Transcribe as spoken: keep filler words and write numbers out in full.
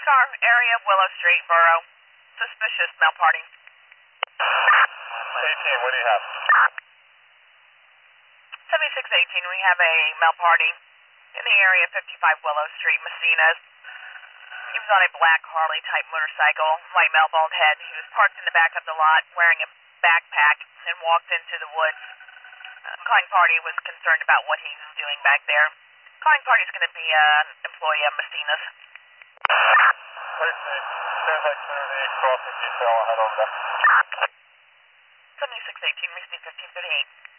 car, area of Willow Street, Borough. Suspicious malparting. eighteen, what do you have? seventy-six eighteen, we have a malparting in the area of fifty-five Willow Street, Macinas. He was on a black Harley-type motorcycle, white male, bald head. He was parked in the back of the lot wearing a backpack and walked into the woods. Uh, calling party was concerned about what he was doing back there. Calling party is going to be an employee of Macinas. Great, as soon as I clear the crossing detail, I'll head over there. seventy-six eighteen, we speed fifteen thirty-eight.